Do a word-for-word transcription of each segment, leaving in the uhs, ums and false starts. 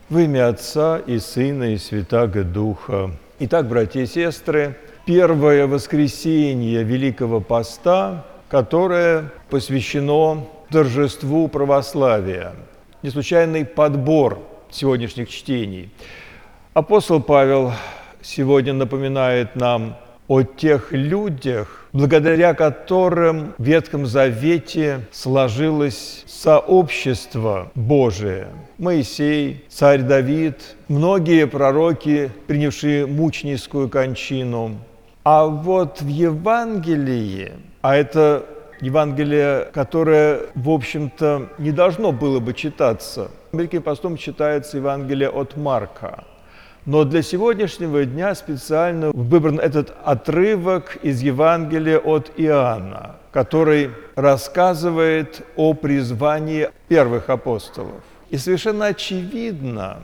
Во имя Отца и Сына и Святаго Духа. Итак, братья и сестры, первое воскресенье Великого Поста, которое посвящено торжеству православия. Не случайный подбор сегодняшних чтений. Апостол Павел сегодня напоминает нам о тех людях, благодаря которым в Ветхом Завете сложилось сообщество Божие. Моисей, царь Давид, многие пророки, принявшие мученическую кончину. А вот в Евангелии, а это Евангелие, которое, в общем-то, не должно было бы читаться. Великим постом читается Евангелие от Марка. Но для сегодняшнего дня специально выбран этот отрывок из Евангелия от Иоанна, который рассказывает о призвании первых апостолов. И совершенно очевидно,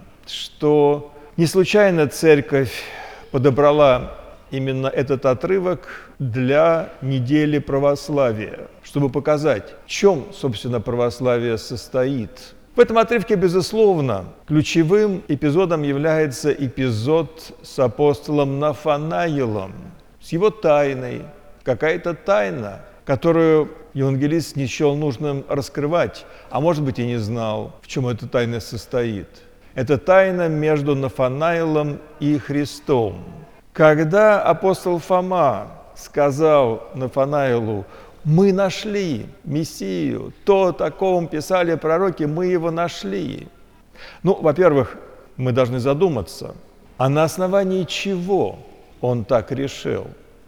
что не случайно церковь подобрала именно этот отрывок для недели православия, чтобы показать, в чем, собственно, православие состоит. В этом отрывке, безусловно, ключевым эпизодом является эпизод с апостолом Нафанаилом, с его тайной. Какая-то тайна, которую евангелист не счел нужным раскрывать, а может быть и не знал, в чем эта тайна состоит. Это тайна между Нафанаилом и Христом. Когда апостол Фома сказал Нафанаилу: «Мы нашли Мессию, то, о ком писали пророки, мы его нашли». Ну, во-первых, мы должны задуматься, а на основании чего он так решил?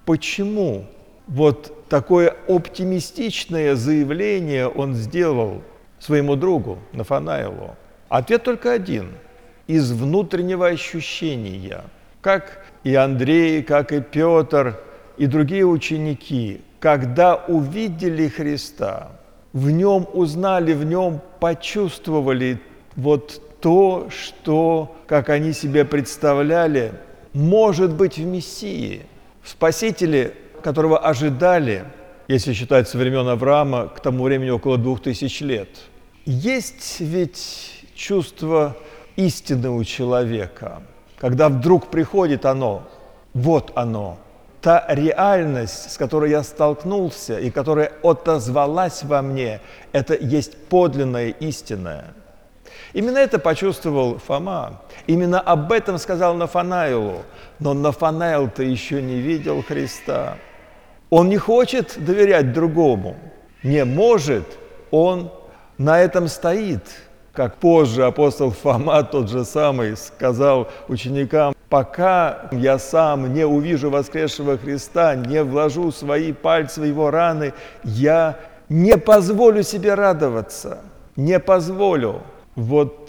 Почему вот такое оптимистичное заявление он сделал своему другу Нафанаилу? Ответ только один – из внутреннего ощущения. Как и Андрей, как и Петр, и другие ученики – когда увидели Христа, в нем узнали, в нем почувствовали вот то, что, как они себе представляли, может быть в Мессии, в Спасителе, которого ожидали, если считать со времен Авраама, к тому времени около двух тысяч лет. Есть ведь чувство истины у человека, когда вдруг приходит оно, вот оно, та реальность, с которой я столкнулся и которая отозвалась во мне, это есть подлинное, истинное. Именно это почувствовал Фома. Именно об этом сказал Нафанаилу. Но Нафанаил-то еще не видел Христа. Он не хочет доверять другому. Не может. Он на этом стоит. Как позже апостол Фома, тот же самый, сказал ученикам: «Пока я сам не увижу воскресшего Христа, не вложу свои пальцы в его раны, я не позволю себе радоваться, не позволю». Вот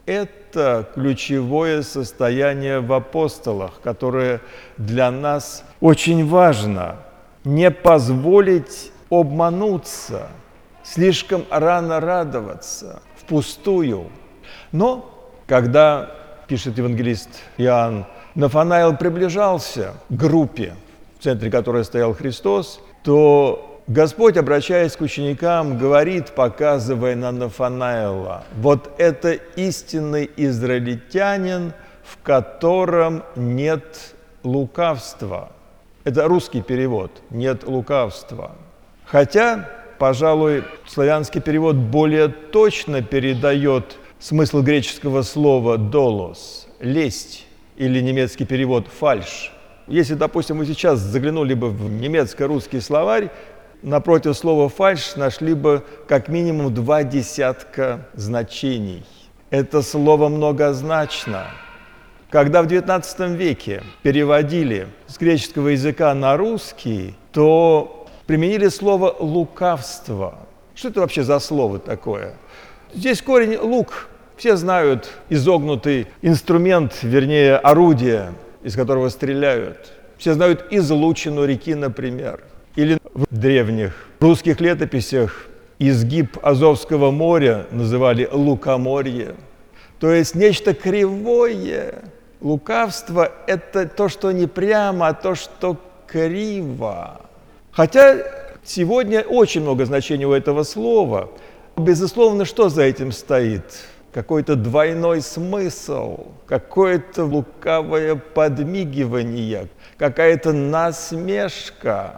это ключевое состояние в апостолах, которое для нас очень важно. Не позволить обмануться, слишком рано радоваться, впустую. Но когда, пишет евангелист Иоанн, Нафанаил приближался к группе, в центре которой стоял Христос, то Господь, обращаясь к ученикам, говорит, показывая на Нафанаила: вот это истинный израильтянин, в котором нет лукавства. Это русский перевод, нет лукавства. Хотя, пожалуй, славянский перевод более точно передает смысл греческого слова «долос» – «лесть», или немецкий перевод «фальшь». Если, допустим, мы сейчас заглянули бы в немецко-русский словарь, напротив слова «фальшь» нашли бы как минимум два десятка значений. Это слово многозначно. Когда в девятнадцатом веке переводили с греческого языка на русский, то применили слово «лукавство». Что это вообще за слово такое? Здесь корень «лук». Все знают изогнутый инструмент, вернее, орудие, из которого стреляют. Все знают излучину реки, например. Или в древних русских летописях изгиб Азовского моря называли лукоморье. То есть нечто кривое. Лукавство – это то, что не прямо, а то, что криво. Хотя сегодня очень много значений у этого слова. Безусловно, что за этим стоит? какой-то двойной смысл, какое-то лукавое подмигивание, какая-то насмешка.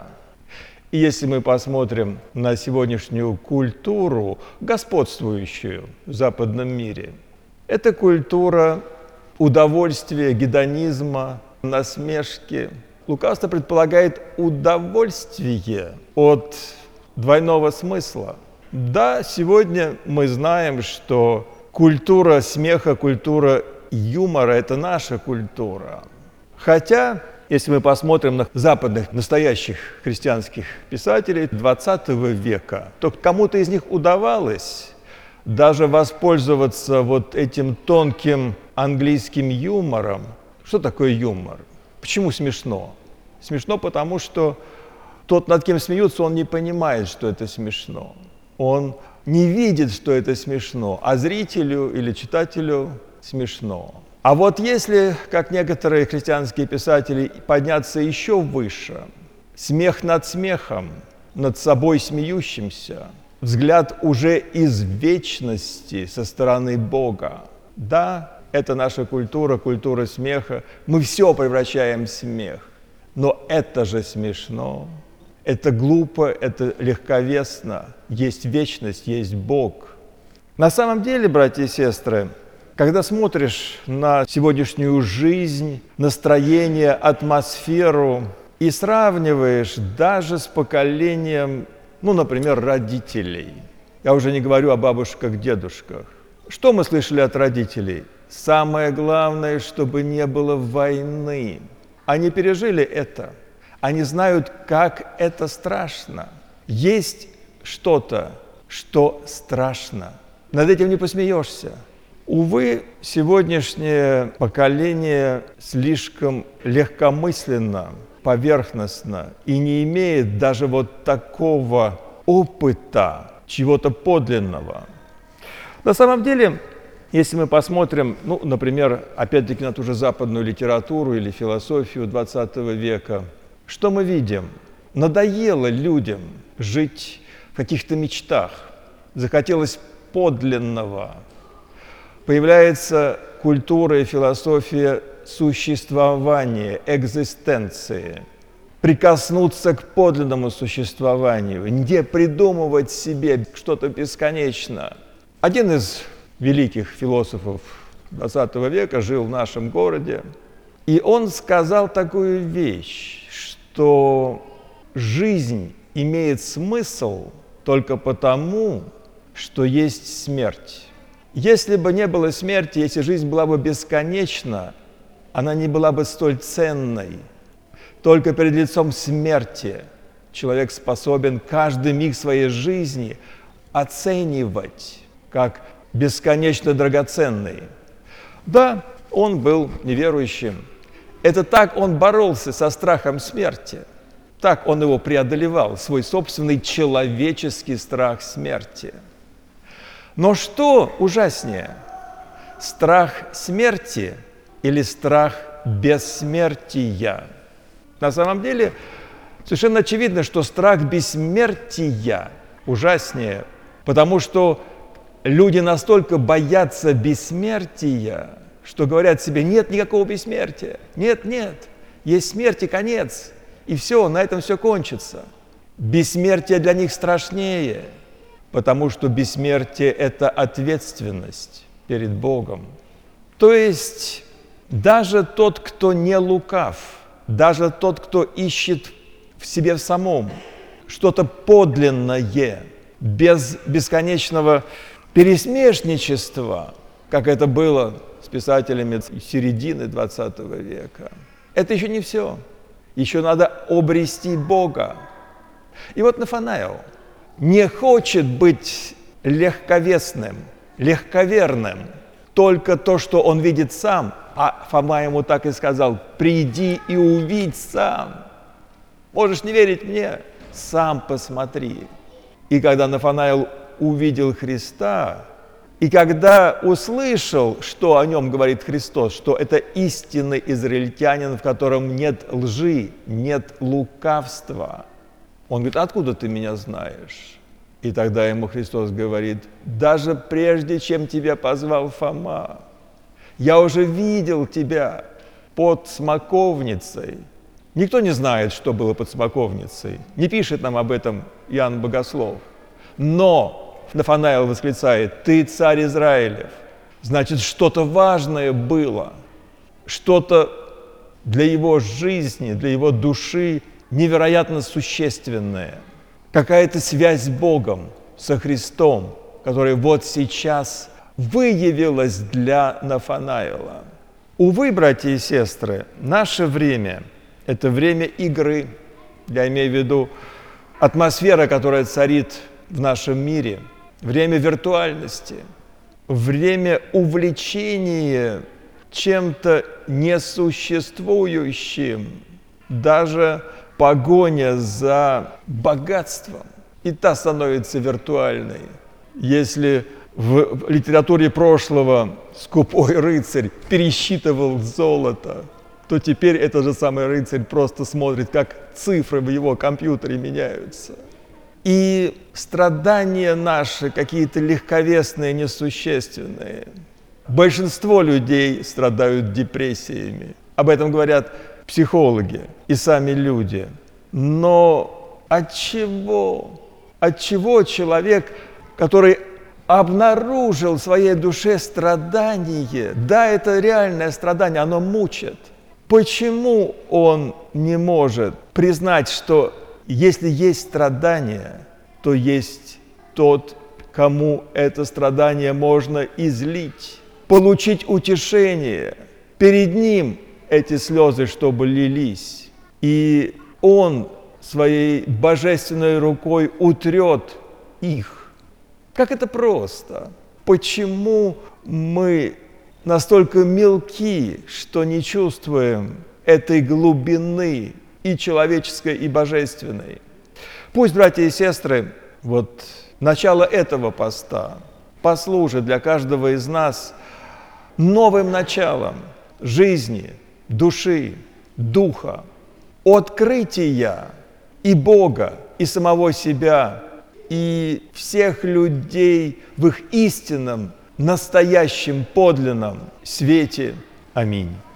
И если мы посмотрим на сегодняшнюю культуру, господствующую в западном мире, это культура удовольствия, гедонизма, насмешки. Лукавство предполагает удовольствие от двойного смысла. Да, сегодня мы знаем, что культура смеха, культура юмора – это наша культура. Хотя, если мы посмотрим на западных настоящих христианских писателей двадцатого века, то кому-то из них удавалось даже воспользоваться вот этим тонким английским юмором. Что такое юмор? Почему смешно? Смешно, потому что тот, над кем смеются, он не понимает, что это смешно. Он не видит, что это смешно, а зрителю или читателю смешно. А вот если, как некоторые христианские писатели, подняться еще выше, смех над смехом, над собой смеющимся, взгляд уже из вечности со стороны Бога. Да, это наша культура, культура смеха. Мы все превращаем в смех. Но это же смешно. Это глупо, это легковесно. Есть вечность, есть Бог. На самом деле, братья и сестры, когда смотришь на сегодняшнюю жизнь, настроение, атмосферу и сравниваешь даже с поколением, ну, например, родителей. Я уже не говорю о бабушках, дедушках. Что мы слышали от родителей? Самое главное, чтобы не было войны. Они пережили это. Они знают, как это страшно. Есть что-то, что страшно. Над этим не посмеешься. Увы, сегодняшнее поколение слишком легкомысленно, поверхностно и не имеет даже вот такого опыта, чего-то подлинного. На самом деле, если мы посмотрим, ну, например, опять-таки на ту же западную литературу или философию двадцатого века, что мы видим? Надоело людям жить в каких-то мечтах, захотелось подлинного. Появляется культура и философия существования, экзистенции. Прикоснуться к подлинному существованию, не придумывать себе что-то бесконечно. Один из великих философов двадцатого века жил в нашем городе, и он сказал такую вещь, что жизнь имеет смысл только потому, что есть смерть. Если бы не было смерти, если жизнь была бы бесконечна, она не была бы столь ценной. Только перед лицом смерти человек способен каждый миг своей жизни оценивать как бесконечно драгоценный. Да, он был неверующим. Это так он боролся со страхом смерти. Так он его преодолевал, свой собственный человеческий страх смерти. Но что ужаснее? Страх смерти или страх бессмертия? На самом деле, совершенно очевидно, что страх бессмертия ужаснее, потому что люди настолько боятся бессмертия, что говорят себе: нет никакого бессмертия, нет, нет, есть смерть и конец, и все, на этом все кончится. Бессмертие для них страшнее, потому что бессмертие – это ответственность перед Богом. То есть даже тот, кто не лукав, даже тот, кто ищет в себе в самом что-то подлинное, без бесконечного пересмешничества, как это было с писателями середины двадцатого века, это еще не все. Еще надо обрести Бога. И вот Нафанаил не хочет быть легковесным, легковерным, только то, что он видит сам, а Фома ему так и сказал: приди и увидь сам. Можешь не верить мне, сам посмотри. И когда Нафанаил увидел Христа, и когда услышал, что о нем говорит Христос, что это истинный израильтянин, в котором нет лжи, нет лукавства, он говорит: откуда ты меня знаешь? И тогда ему Христос говорит: даже прежде, чем тебя позвал Фома, я уже видел тебя под смоковницей. Никто не знает, что было под смоковницей. Не пишет нам об этом Иоанн Богослов. Но Нафанаил восклицает: ты царь Израилев. Значит, что-то важное было, что-то для его жизни, для его души невероятно существенное. Какая-то связь с Богом, со Христом, которая вот сейчас выявилась для Нафанаила. Увы, братья и сестры, наше время – это время игры. Я имею в виду атмосфера, которая царит в нашем мире, время виртуальности, время увлечения чем-то несуществующим, даже погоня за богатством, и та становится виртуальной. Если в литературе прошлого скупой рыцарь пересчитывал золото, то теперь этот же самый рыцарь просто смотрит, как цифры в его компьютере меняются. И страдания наши какие-то легковесные, несущественные. Большинство людей страдают депрессиями. Об этом говорят психологи и сами люди. Но от чего? От чего человек, который обнаружил в своей душе страдание, да, это реальное страдание, оно мучит, почему он не может признать, что если есть страдание, то есть тот, кому это страдание можно излить, получить утешение? Перед ним эти слезы, чтобы лились, и он своей божественной рукой утрет их. Как это просто! Почему мы настолько мелки, что не чувствуем этой глубины и человеческой, и божественной? Пусть, братья и сестры, вот начало этого поста послужит для каждого из нас новым началом жизни, души, духа, открытия и Бога, и самого себя, и всех людей в их истинном, настоящем, подлинном свете. Аминь.